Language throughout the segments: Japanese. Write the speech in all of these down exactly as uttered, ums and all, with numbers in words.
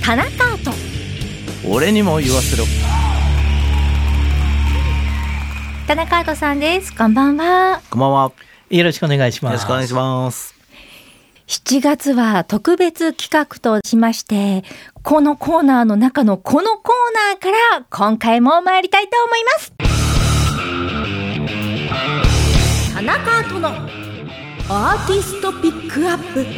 田中アート。 俺にも言わせろ。 田中アートさんです。こんばんは。 こんばんは。 よろしくお願いします。 よろしくお願いします。 しちがつは特別企画としまして、このコーナーの中のこのコーナーから今回も参りたいと思います。田中アートのアーティストピックアップ。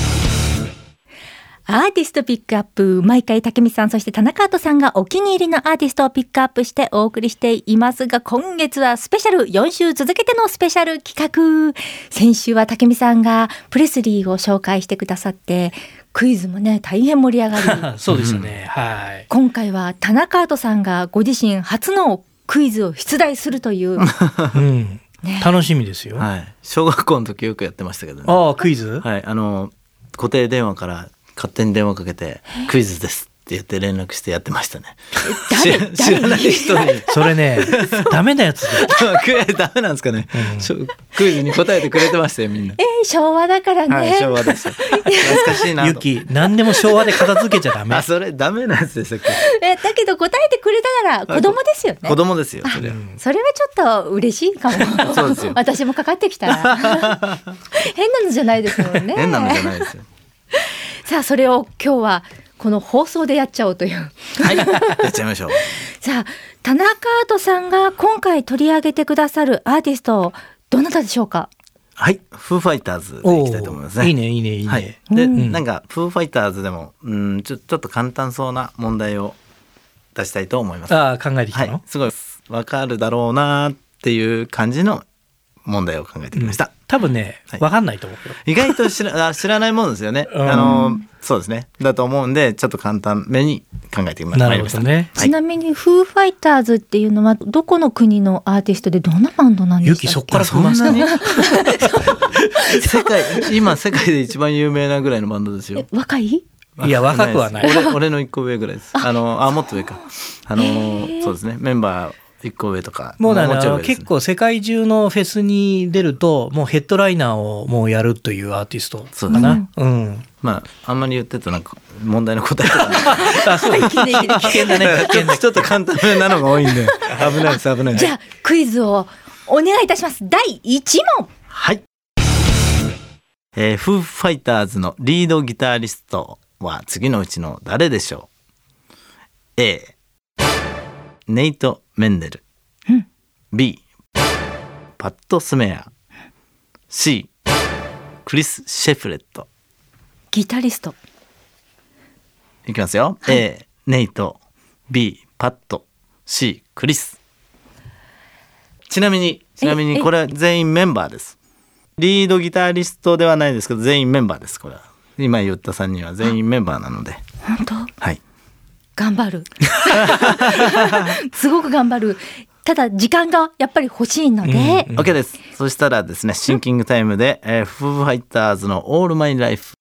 アーティストピックアップ、毎回武見さんそして田中アートさんがお気に入りのアーティストをピックアップしてお送りしていますが、今月はスペシャルよんしゅう続けてのスペシャル企画。先週は武見さんがプレスリーを紹介してくださって、クイズもね大変盛り上がりそうですね、はい。 今回は田中アートさんがご自身初のクイズを出題するという、 うんね、楽しみですよ、 はい、小学校の時よくやってましたけどね。 ああ、クイズ、 はい、あの固定電話から勝手に電話かけてクイズですって言って連絡してやってましたね。知らない人にそれねダメなやつダメなんですかね、うん、クイズに答えてくれてましたよみんな。 えー、昭和だからね、 はい、昭和です懐かしいなと。 ゆき何でも昭和で片付けちゃダメ。 あ、それダメなやつでしたっけ。 えだけど答えてくれたなら子供ですよね。 子供ですよそれは。 それはちょっと嬉しいかも。そうですよ。私もかかってきたら変なのじゃないですもんね。 変なのじゃないですよ。 さあそれを今日はこの放送でやっちゃおうという。 はい、やっちゃいましょう。 さあ田中アートさんが今回取り上げてくださるアーティスト、どなたでしょうか。 はい、フーファイターズでいきたいと思いますね。 いいねいいねいいね、はい、 で、 うん、 なんかフーファイターズでもうんちょ、ちょっと簡単そうな問題を出したいと思います。 ああ、考えてきたの、 はい、すごいわかるだろうなっていう感じの問題を考えてきました、うん、 多分ね、はい、分かんないと思うよ。 意外と知ら、知らないものですよね、 うん、 あのそうですね、だと思うんでちょっと簡単めに考えてみました。 なるほどね、 はい、ちなみにフーファイターズっていうのはどこの国のアーティストでどんなバンドなんですか。 ゆきそっから来ますか。 世界今世界で一番有名なぐらいのバンドですよ。 若い？ いや若くはない。 俺, 俺の一個上ぐらいです。あのあもっと上か。あのそうですね、メンバー一個上とか。 もうね、 もうちょい上ですね。 結構世界中のフェスに出るともうヘッドライナーをもうやるというアーティストかな。うん、うん、まああんまり言ってるとなんか問題の答えとか、ね、 あそう危険だね危険だね。 ちょっと簡単めなのが多いんで危ないです危ないです。 じゃあクイズをお願いいたします。だいいち問。 はい、えー、フーファイターズのリードギタリストは次のうちの誰でしょう。 A ネイト・メンデル、 うん、 B パット・スメア、 C クリス・シェフレット。 ギタリストいきますよ、はい、A ネイト、 B パット、 C クリス。ちなみにちなみにこれは全員メンバーです。リードギタリストではないですけど全員メンバーです。これは今言ったさんにんは全員メンバーなので。 本当？ はい、 頑張るすごく頑張る。ただ時間がやっぱり欲しいので、 うん、OK です。そしたらですね、シンキングタイムで、えー、フーファイターズのオールマイライフ。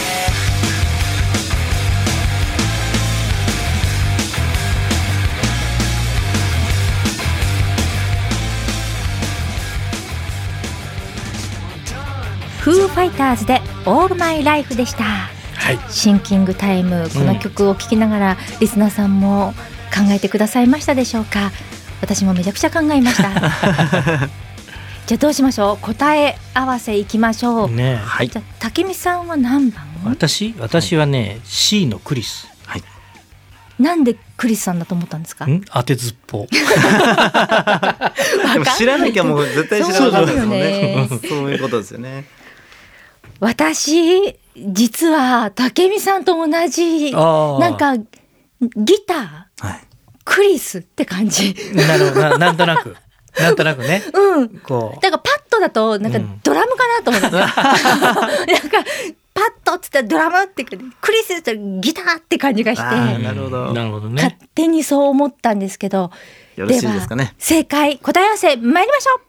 フーファイターズでオールマイライフでした。 はい、 シンキングタイム、この曲を聴きながら、うん、リスナーさんも考えてくださいましたでしょうか。私もめちゃくちゃ考えましたじゃあどうしましょう。答え合わせいきましょう、 ね。 はい、 じゃあ武見さんは何番？ 私私はね、はい、C のクリス。 はい、 なんでクリスさんだと思ったんですか？ ん当てずっぽでも知らなきゃもう絶対知らないですよね。そういうことですよね。 私実は武見さんと同じなんかギター、はい、クリスって感じ。 なるほど な, なんとなくなんとなくね、 うん、 こうだからパッとだとなんかドラムかなと思った、うん、なんかパッとっつったらドラムってクリスってギターって感じがして、 なるほど、 なるほどね、 勝手にそう思ったんですけど。 よろしいですかね。 では正解答え合わせ参りましょ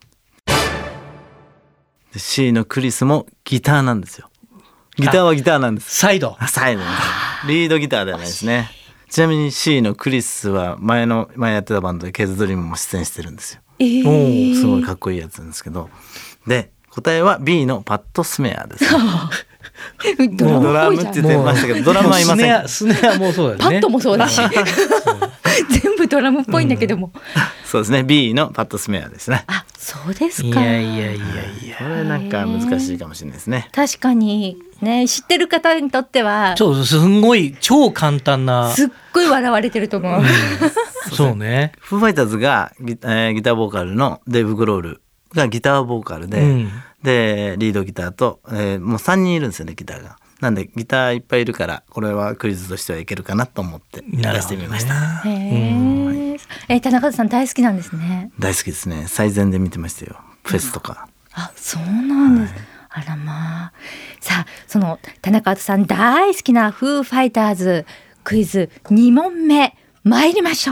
う。 C のクリスもギターなんですよ。ギターはギターなんです。 サイドサイドリードギターではないですね。ちなみに C のクリスは前の前やってたバンドでケズドリームも出演してるんですよ。 えー、 すごいかっこいいやつなんですけど、で答えは ビー のパットスメアです、ね、 ドラムドラムってっぽいじゃん。 言ってましたけどドラムはいません。 スネア、スネアもそうだよね。 パッドもそうだし全部ドラムっぽいんだけども、 そうですね ビー のパットスメアですね。 あ、そうですいか。 やいやいやいや。 これなんか難しいかもしれないですね。 確かにね、知ってる方にとってはちょすんごい超簡単な。 すっごい笑われてると思う、 そうね。 フーファイターズがギ、えーギターボーカルのデーブ・グロールがギターボーカルで、 うんでリードギターと、えーもうさんにんいるんですよねギターが。なんでギターいっぱいいるからこれはクイズとしてはいけるかなと思って出してみました。 なるほどね。 へーえー田中さん大好きなんですね。 大好きですね。最前で見てましたよフェスとか。 あ、そうなんです、あらまあ。さあ、その田中さん大好きなフーファイターズクイズに問目参りましょう。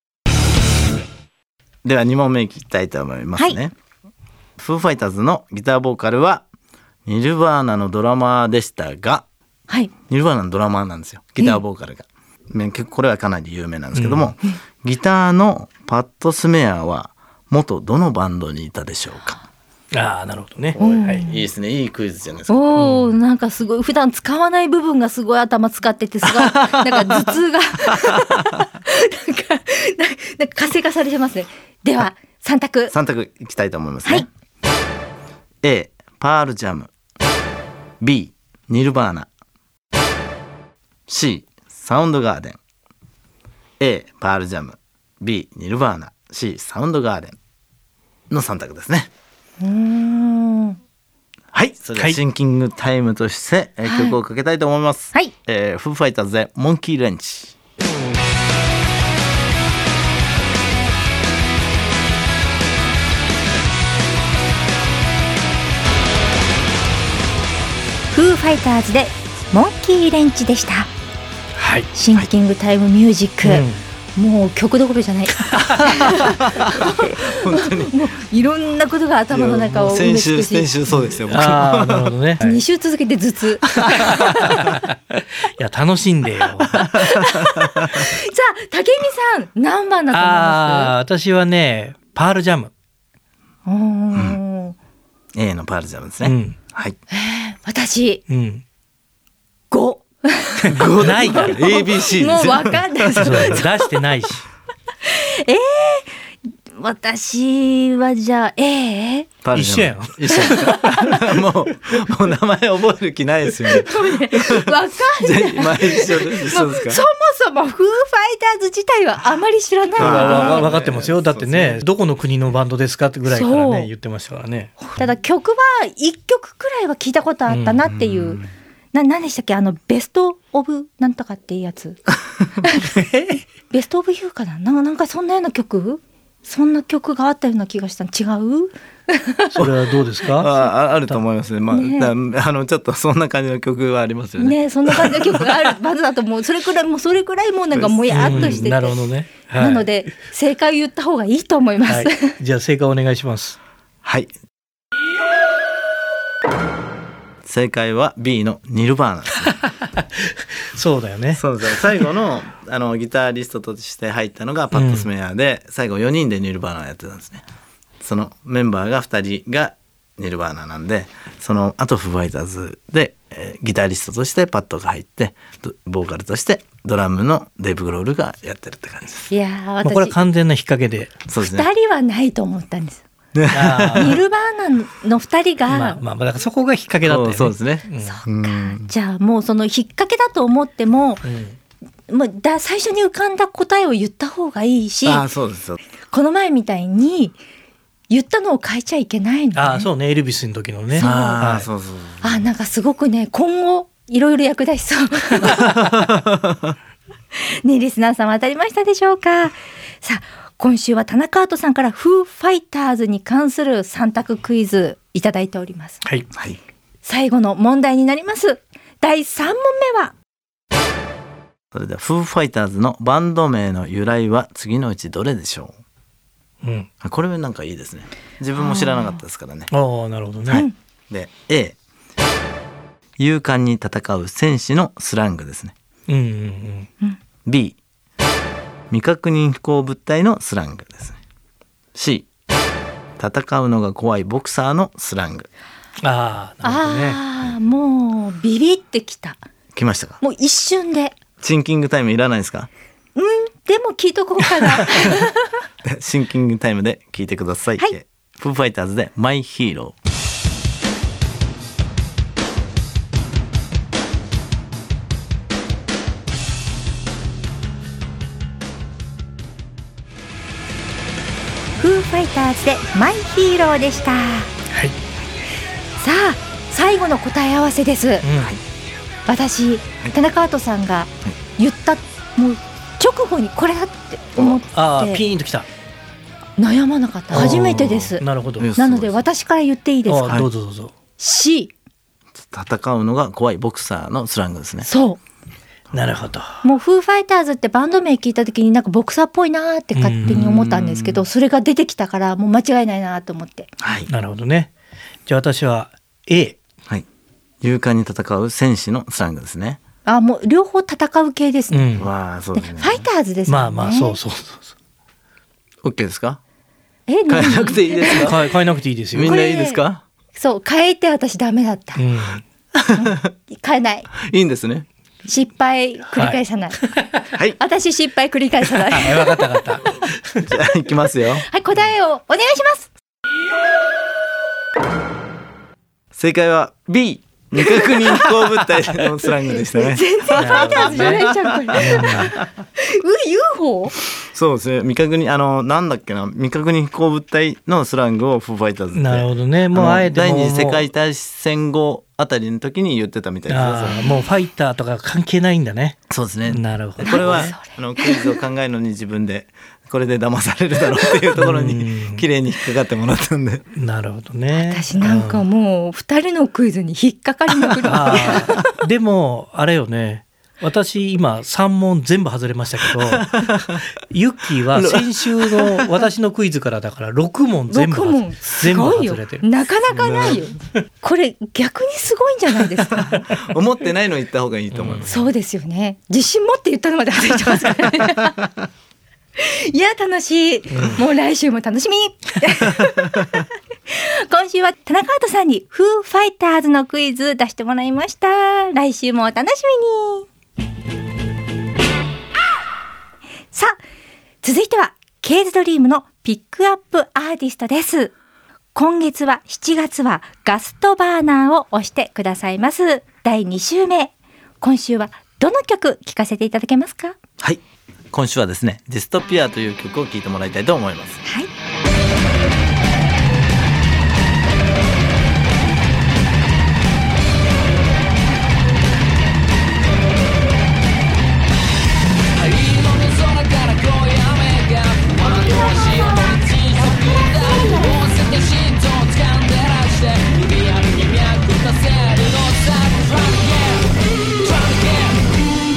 ではに問目いきたいと思いますね、 はい、 フーファイターズのギターボーカルはニルバーナのドラマーでしたが、 はい、 ニルバーナのドラマーなんですよギターボーカルが、ね、結構これはかなり有名なんですけども、うん、ギターのパットスメアは元どのバンドにいたでしょうか。 ああ、なるほどね、 はい、いいですね。いいクイズじゃないですか。 おお、なんかすごい普段使わない部分がすごい頭使っててすごいなんか頭痛がなんかなんか活性化されてますね。ではさん択さん択いきたいと思いますね、 はい、 A パールジャム、 B ニルバーナ、 C サウンドガーデン。 A パールジャム、 B ニルバーナ、 C サウンドガーデンのさん択ですね。 うーん、 はい、それではシンキングタイムとして、はい、曲をかけたいと思います、 はい、 えー、フーファイターズでモンキーレンチ。 フーファイターズでモンキーレンチでした。 はい、 シンキングタイムミュージック、はい、もう曲どころじゃない本当にもういろんなことが頭の中を埋め尽くし、 先週先週そうですよ。 ああ、なるほどね。 に週続けて頭痛いや楽しんでよさあ、 武美さん何番だと思います？ あ、私はねパールジャム。 うん、 A のパールジャムですね、うん、はい、 えー、私、 うん、 ごごないから エービーシー ですもう分かんない出してないしえー、私はじゃあ A？ 一緒やん一緒もうもう名前覚える気ないですよね。 分かんない毎日一緒ですか。 そもそもフーファイターズ自体はあまり知らないので、 分かってますよ。だってね、どこの国のバンドですかってぐらいからね言ってましたからね。 ただ曲はいっきょくくらいは聞いたことあったなっていう、うん、な何でしたっけ、あのベストオブなんとかっていうやつベストオブユーかな、なんかそんなような曲、そんな曲があったような気がした。違うそれはどうですか？ あ, あると思いますね。まあ、ね、あのちょっとそんな感じの曲はありますよね。 ね、そんな感じの曲があるバンドだと思う。それくらいもうそれくらいもうなんかもやっとしてて、 なるほどね、はい、 なので正解を言った方がいいと思います、はい、 じゃあ正解お願いします。 はい、正解は B のニルバーナですねそうだよね。 そうです。最後 の, あのギタリストとして入ったのがパットスメアで、うん、最後よにんでニルバーナをやってたんですね。そのメンバーがふたりがニルバーナなんで、その後フーファイターズで、えー、ギタリストとしてパットが入って、ボーカルとしてドラムのデーブ・グロールがやってるって感じです。 いや私、 これは完全な引っ掛けで。 そうですね、 ふたりはないと思ったんですニルバーナのふたりが、 まあまあ、だからそこが引っ掛けだったよね。 そうですね、 うん、そっか、うん、じゃあもうその引っ掛けだと思っても、うん、もうだ最初に浮かんだ答えを言った方がいいし、 あ、そうです。この前みたいに言ったのを変えちゃいけないの、ね、 あ、そうね、エルビスの時のね。 あ、はい、そうそうそう、 あ、なんかすごくね、今後いろいろ役立ちそうね、リスナーさんは当たりましたでしょうか。さあ、今週は田中アートさんからフーファイターズに関するさん択クイズいただいております。 はい、はい、 最後の問題になります。だいさん問目は、 それではフーファイターズのバンド名の由来は次のうちどれでしょう。うん、これはなんかいいですね。自分も知らなかったですからね。 ああ、なるほどね、 はい、で A、 勇敢に戦う戦士のスラングですね。 うんうんうん、 B、 未確認飛行物体のスラングですね。 C、 戦うのが怖いボクサーのスラング。 ああ、なるほどね。 ああ、もうビビってきた。 来ましたか。 もう一瞬で。 シンキングタイムいらないですか。 うん、でも聞いとこうかな。 シンキングタイムで聞いてください。 はいえフーファイターズでマイヒーロー。 フーファイターズでマイヒーローでした。 はい。 さあ最後の答え合わせです。 うん、 私田中アートさんが言ったもう直後にこれだって思ってああ、ピーンときた。 悩まなかった。初めてです。 なるほど。 なので私から言っていいですか。 ああ、どうぞどうぞ。 C。 戦うのが怖いボクサーのスラングですね。 そう。 なるほど。 もうフーファイターズってバンド名聞いた時になんかボクサーっぽいなーって勝手に思ったんですけど、それが出てきたからもう間違いないなと思って。 はい。 なるほどね。じゃあ私は A。 はい。勇敢に戦う戦士のスラングですね。 あ、もう両方戦う系ですね。 うん、 わあ、そうですね。 ファイターズですもんね。 まあまあ、そうそうそうそう。 OK ですか。 え、 変えなくていいですか。 変え、変えなくていいですよ。 みんないいですか。 そう、変えて私ダメだった。 うん、 変えない。 いいんですね。 失敗繰り返さない。 はい。 私失敗繰り返さない。 はい、分かった分かった。 じゃあ行きますよ。 はい、答えをお願いします。 正解は B。未確認飛行物体のスラングでしたね。 全然ファイターズじゃないじゃんこれ。う ユーフォー？ そうですね。未確認あのなんだっけな未確認飛行物体のスラングをフーファイターズって。 なるほどね。もうあえて第二次世界大戦後あたりの時に言ってたみたいです。 ああ、もうファイターとか関係ないんだね。 そうですね。 なるほど。 これはあのクイズを考えるのに自分でこれで騙されるだろうっていうところに綺麗に引っかかってもらったんで。 なるほどね。 私なんかもう二人のクイズに引っかかりまくる。 あーでもあれよね。私今さん問全部外れましたけどユッキーは先週の私のクイズからだからろく問全部ろく問全部外れてる。 なかなかないよ。これ逆にすごいんじゃないですか。 思ってないの言った方がいいと思います。 そうですよね。自信持って言ったのまで外れてますからね。いや楽しい、うん、もう来週も楽しみ。今週は田中アートさんにフーファイターズのクイズ出してもらいました。来週もお楽しみに。さあ続いてはケイズドリームのピックアップアーティストです。今月はしちがつはガストバーナーを押してくださいますだいに週目。今週はどの曲聴かせていただけますか。 はい、今週はですねディストピアという曲を聴いてもらいたいと思います。 はい。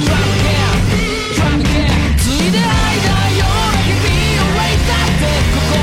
ついで愛だよだけ火を燃えたってここ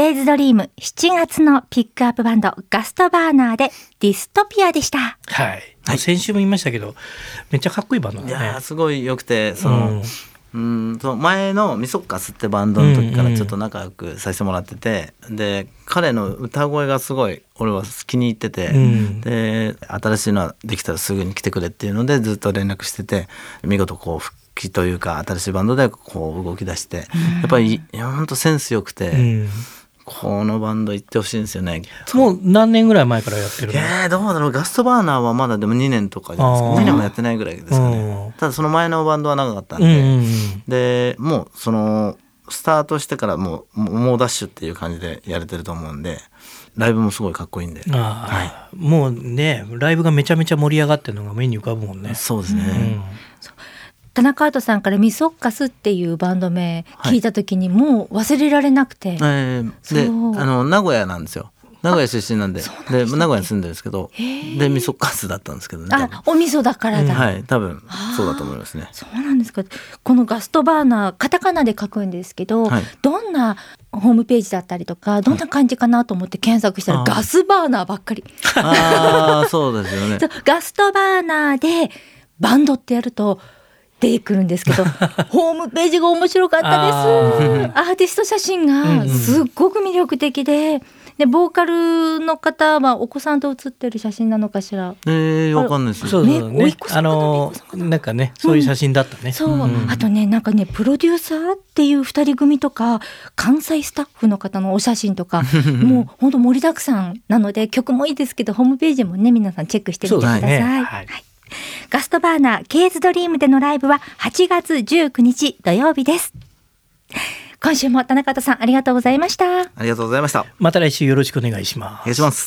ケーズドリームしちがつのピックアップバンドガストバーナーでディストピアでした。 はい、 はい、 先週も言いましたけどめっちゃかっこいいバンドだね。 いやすごい良くて、その、うんうんその前のミソッカスってバンドの時からちょっと仲良くさせてもらってて、うんうん、で彼の歌声がすごい俺は気に入ってて、うん、で新しいのはできたらすぐに来てくれっていうのでずっと連絡してて、見事こう復帰というか新しいバンドでこう動き出して、うん、やっぱり本当センス良くて、うん、このバンド行ってほしいんですよね。 もう何年ぐらい前からやってるの？ えー、どうだろう。ガストバーナーはまだでもにねんとかじゃないですか。にねんもやってないぐらいですかね。ただその前のバンドは長かったんで、うんうんうん、でもうそのスタートしてからもう猛ダッシュっていう感じでやれてると思うんで、ライブもすごいかっこいいんで、 あ、はい、もうねライブがめちゃめちゃ盛り上がってるのが目に浮かぶもんね。 そうですね、うん、 田中アートさんからミソッカスっていうバンド名聞いた時にもう忘れられなくて、はい、えー、であの名古屋なんですよ。名古屋出身なん で, で名古屋に住んでるんですけど、でミソッカスだったんですけどね。 あ、お味噌だからだ、うん、 はい、多分そうだと思いますね。 そうなんですか。このガストバーナーカタカナで書くんですけど、はい、どんなホームページだったりとかどんな感じかなと思って検索したら、はい、ガスバーナーばっかり。 あそうですよね。 ガストバーナーでバンドってやると出てくるんですけどホームページが面白かったです。アーティスト写真がすっごく魅力的で、でボーカルの方はお子さんと写ってる写真なのかしら。 えー、わかんないです。 そうそうね、あのなんかねそういう写真だったね、うん、 そう、うん、あとねなんかねプロデューサーっていう二人組とか関西スタッフの方のお写真とかもうほんと盛りだくさんなので、曲もいいですけどホームページもね皆さんチェックしてみてください。ね、はいはい、ガストバーナーケーズドリームでのライブははちがつじゅうくにち土曜日です。今週も田中さんありがとうございました。 ありがとうございました。 また来週よろしくお願いします。 お願いします。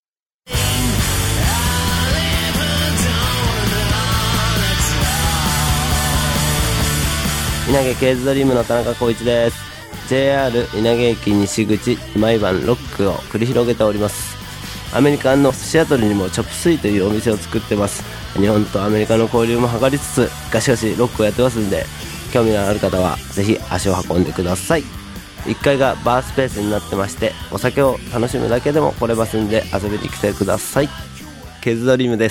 稲毛ケーズドリームの田中光一です。 ジェイアール 稲毛駅西口毎晩ロックを繰り広げております。アメリカのシアトルにもチョップスイというお店を作ってます。日本とアメリカの交流も図りつつガシガシロックをやってますんで、興味のある方はぜひ足を運んでください。いっかいがバースペースになってまして、お酒を楽しむだけでも来れますんで遊びに来てください。ケーズドリームです。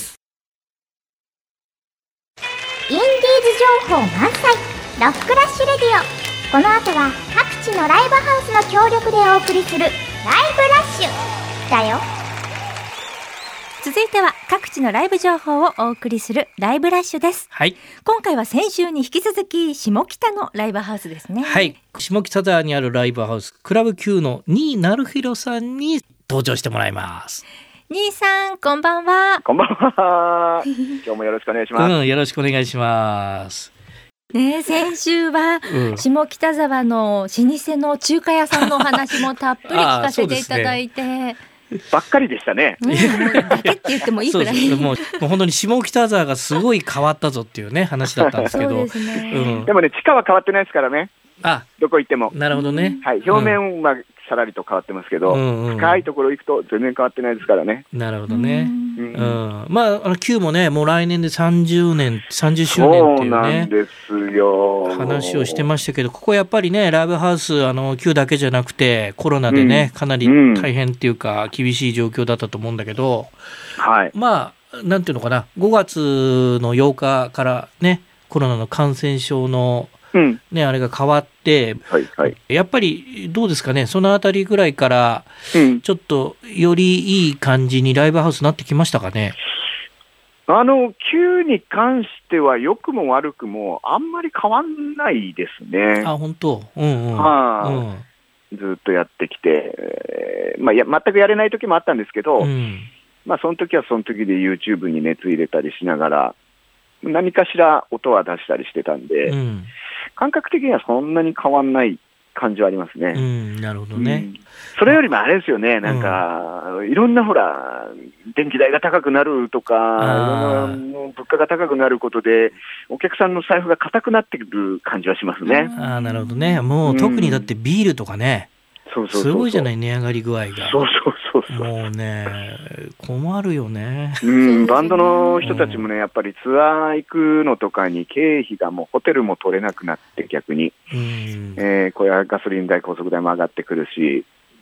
インディーズ情報満載ロックラッシュレディオ。この後は各地のライブハウスの協力でお送りするライブラッシュだよ。 続いては各地のライブ情報をお送りするライブラッシュです。 はい、 今回は先週に引き続き下北のライブハウスですね。 はい、下北沢にあるライブハウスクラブ Q の新成弘さんに登場してもらいます。 新さんこんばんは。 こんばんは今日もよろしくお願いします、 うん、よろしくお願いしますね、先週は下北沢の老舗の中華屋さんのお話もたっぷり聞かせていただいてばっかりでしたね、 うん、だけって言ってもいいくらいそうそうもう、もう本当に下北沢がすごい変わったぞっていうね話だったんですけどそうですね、 うん、でもね地下は変わってないですからね。あ、どこ行っても。 なるほどね、 はい、表面はさらりと変わってますけど、うんうん、深いところ行くと全然変わってないですからね。 なるほどね、うんうん、まああの Q もねもう来年でさんじゅうねんさんじゅっしゅうねんっていうね、そうなんですよ話をしてましたけど、ここやっぱりねライブハウスあの Q だけじゃなくてコロナでね、うん、かなり大変っていうか厳しい状況だったと思うんだけど、 はい、 まあなんていうのかなごがつのようかからねコロナの感染症のうんね、あれが変わって、 はいはい、 やっぱりどうですかねそのあたりぐらいからちょっとよりいい感じにライブハウスになってきましたかね。 あの Q に関しては良くも悪くもあんまり変わんないですね。 あ本当、うんうんはあうん、ずっとやってきて、えーまあ、や全くやれない時もあったんですけど、うんまあ、その時はその時で YouTube に熱入れたりしながら何かしら音は出したりしてたんで、うん、感覚的にはそんなに変わんない感じはありますね、 うん、なるほどね、うん、 それよりもあれですよねなんか、うん、いろんなほら電気代が高くなるとかいろんな物価が高くなることでお客さんの財布が硬くなってくる感じはしますね。 あなるほどね。もう特にだってビールとかね、うん、そうそうそうそうすごいじゃない値上がり具合が。 そうそうそうそうもうね困るよね、 うん、バンドの人たちもねやっぱりツアー行くのとかに経費がもうホテルも取れなくなって逆に、うんえー、これはガソリン代高速代も上がってくるし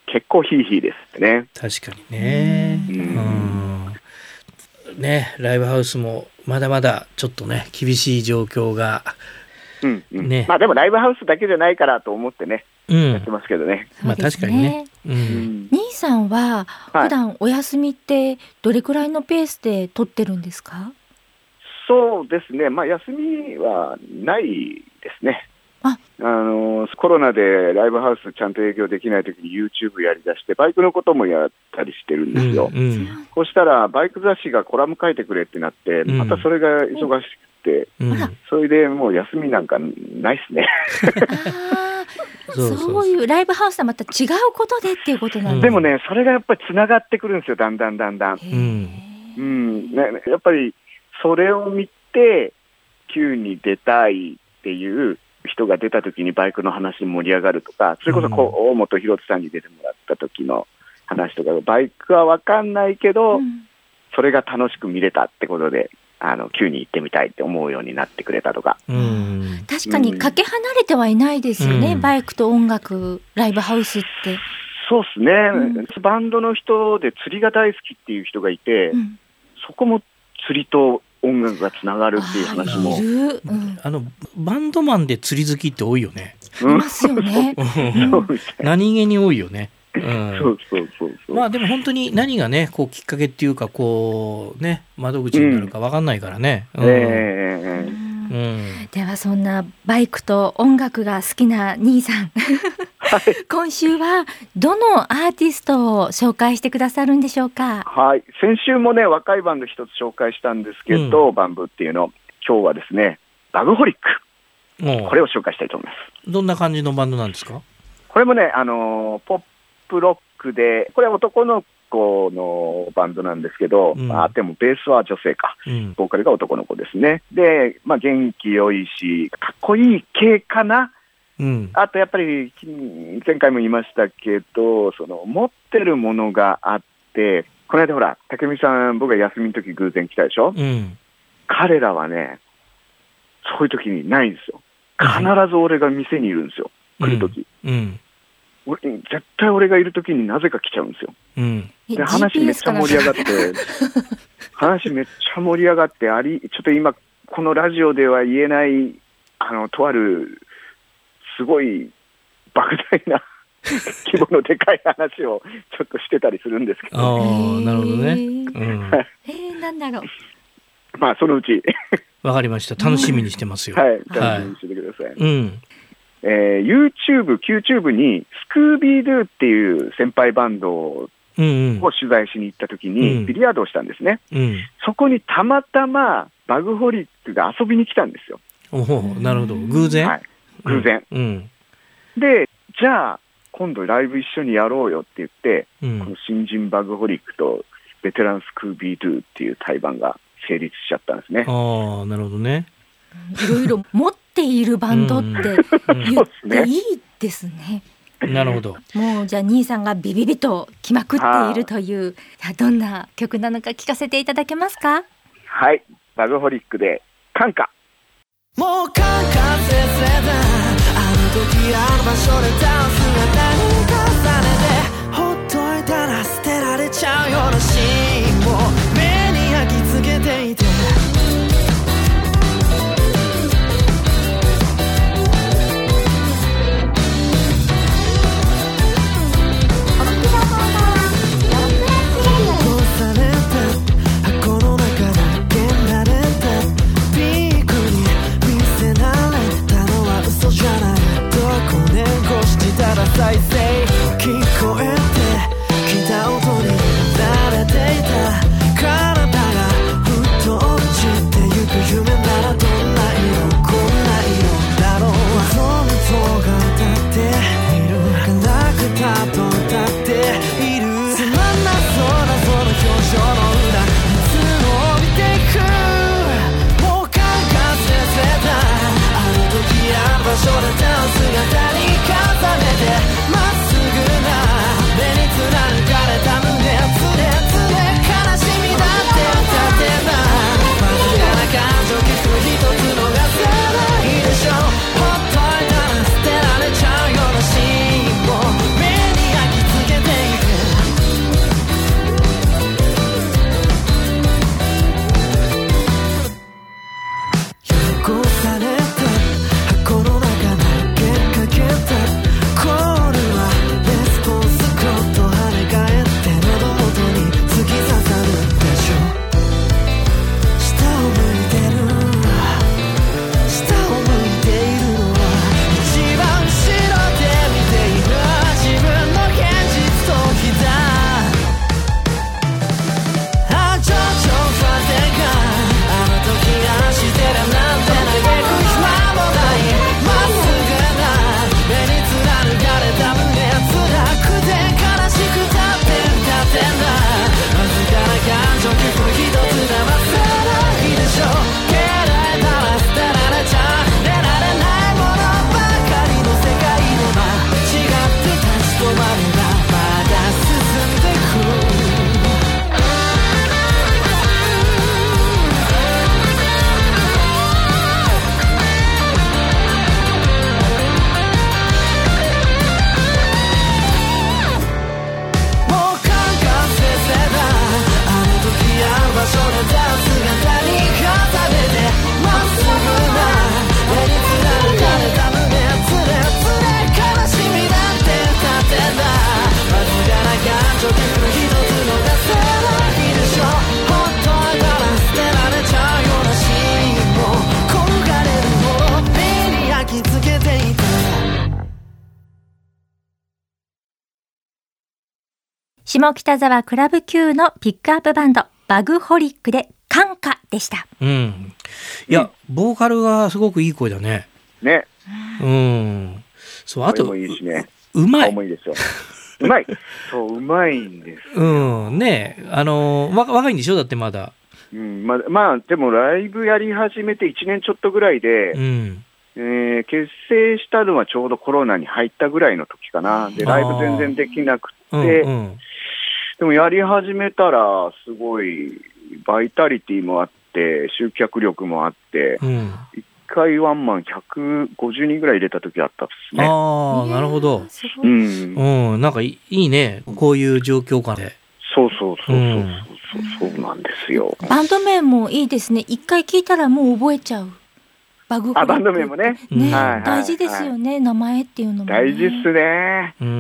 結構ヒーヒーですね。 確かにね。 うんうんね、ライブハウスもまだまだちょっとね厳しい状況が、 うんうんね、 まあでもライブハウスだけじゃないからと思ってね、 うん、 やってますけどね。 まあ確かにね。うん兄さんは普段お休みってどれくらいのペースで取ってるんですか？ そうですね、まあ、休みはないですね。 ああのコロナでライブハウスちゃんと営業できないときに YouTube やりだしてバイクのこともやったりしてるんですよ、 うんうん、 こうしたらバイク雑誌がコラム書いてくれってなって、 うん、 またそれが忙しくて、うん、それでもう休みなんかないですねあそうそうそういうライブハウスはまた違うことでっていうことなんです、 でもねそれがやっぱりつながってくるんですよ、だんだんだんだん、 うんうんね、やっぱりそれを見て Q に出たいっていう人が出たときにバイクの話に盛り上がるとか、それこそこう、うん、大本博人さんに出てもらった時の話とか、バイクは分かんないけど、うん、それが楽しく見れたってことであの Q に行ってみたいって思うようになってくれたとか、 うん、 確かにかけ離れてはいないですよね、うん、バイクと音楽ライブハウスって。 そうですね、うん、バンドの人で釣りが大好きっていう人がいて、うん、そこも釣りと音楽がつながるっていう話も あ,、 うん、あのバンドマンで釣り好きって多いよね。 いますよね何気に多いよね、うん、 そうそうそうそう。 まあでも本当に何がねこうきっかけっていうかこうね窓口になるか分かんないからね、うんうんえーうん、 ではそんなバイクと音楽が好きな兄さん今週はどのアーティストを紹介してくださるんでしょうか？ はい、先週もね若いバンド一つ紹介したんですけど、うん、バンブっていうの今日はですねバグホリック、これを紹介したいと思います。 どんな感じのバンドなんですか？ これもねあのポップロックで、これは男の子のバンドなんですけど、うんまあ、でもベースは女性か、うん、ボーカルが男の子ですね。で、まあ、元気良いしかっこいい系かな、うん、あとやっぱり前回も言いましたけどその持ってるものがあって、この間ほら武美さん僕が休みの時偶然来たでしょ、うん、彼らはねそういう時にないんですよ。必ず俺が店にいるんですよ、来る時、うんうん俺絶対俺がいるときになぜか来ちゃうんですよ、うん、で話めっちゃ盛り上がって話めっちゃ盛り上がってありちょっと今このラジオでは言えないあのとあるすごい莫大な規模のでかい話をちょっとしてたりするんですけど、 あーなるほどね、うん、 えー、なんだろうまあそのうちわかりました、楽しみにしてますよ、 はい楽しみにしててください、はいうんえー、YouTube、YouTube にスクービードゥっていう先輩バンドを取材しに行ったときにビリヤードをしたんですね、うんうん、そこにたまたまバグホリックが遊びに来たんですよ。 おお、なるほど、偶然、 はい、偶然、うんうん、で、じゃあ今度ライブ一緒にやろうよって言って、うん、この新人バグホリックとベテランスクービードゥっていう対バンが成立しちゃったんですね。 ああ、なるほどね。 いろいろ持っているバンドって言っていいですね。 なるほど。 もうじゃあ兄さんがビビビと来まくっているという、どんな曲なのか聞かせていただけますか？ はい、バグホリックで感化。 もう感化せせだ、あの時あの場所でダンスが何重ねてほっといたら捨てられちゃうようなシーンも目に焼き付けていて、再生聞こえてきた音に慣れてい下北沢クラブ Q のピックアップバンドバグホリックで感化でした。 うん。いや、うん、ボーカルがすごくいい声だね。 ね。 うん。そう、あともいいしね。 うまい。 重いですよ。うまい。そう、うまいんです。 うん。ね、あのわ若いんでしょ、だってまだ。 うん、まあ、まあ、でもライブやり始めていちねんちょっとぐらいで、うん、えー、結成したのはちょうどコロナに入ったぐらいの時かな。で、ライブ全然できなくて、うんうん、でもやり始めたらすごいバイタリティもあって集客力もあって、うん、いっかいワンマンひゃくごじゅうにんぐらい入れた時あったっすね。 ああ、なるほど。 うん、 うん、なんかいいね、こういう状況下で。 そうそうそうそう、うん、そうそうなんですよ。 バンド名もいいですね。一回聞いたらもう覚えちゃう。バグホリック。 あ、バンド名もね。 ね、はいはいはい、大事ですよね、名前っていうのも、ね。 大事っすね。 うん。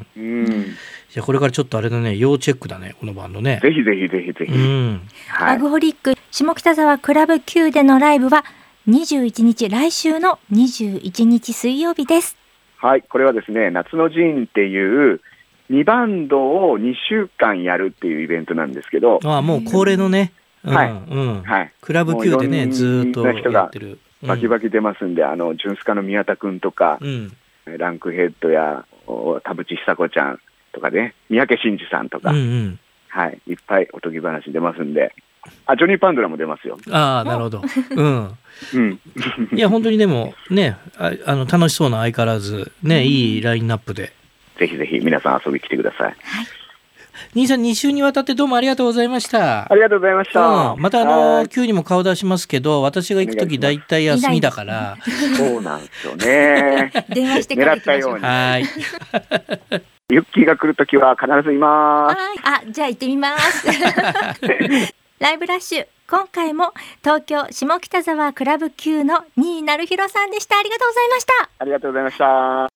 うん。いや、これからちょっとあれだね、要チェックだね、このバンドね。 ぜひぜひぜひぜひ。うん。 はい、バグホリック下北沢クラブ Q でのライブはにじゅういちにち、来週のにじゅういちにち水曜日です。 はい、これはですね、夏の陣っていうにバンドをにしゅうかんやるっていうイベントなんですけど。 ああ、もう恒例のね。 うん、はい、 うん、はい。クラブ Q でね、ずっとやってる。 バキバキ出ますんで、あの、ジュンスカの宮田くんとか、うん、ランクヘッドや田淵久子ちゃんとかね、三宅伸二さんとか、うんうん、はい、いっぱいおとぎ話出ますんで、あ、ジョニー・パンドラも出ますよ。 ああ、なるほど。うん。うん。いや、本当にでも、ね、あ, あの楽しそうな相変わらず、ね、うん、いいラインナップで。 ぜひぜひ皆さん遊びに来てください。はい。 兄さんに週にわたってどうもありがとうございました。 ありがとうございました。 うん、またあの Q にも顔出しますけど、私が行くとき大体休みだから。 そうなんですよね。 電話してから行きましょう。 狙ったように。はい。ユッキーが来るときは必ずいます。 はい。あ、じゃあ行ってみます。ライブラッシュ、今回も東京下北沢クラブ Q の新井成弘さんでした。ありがとうございました。 ありがとうございました。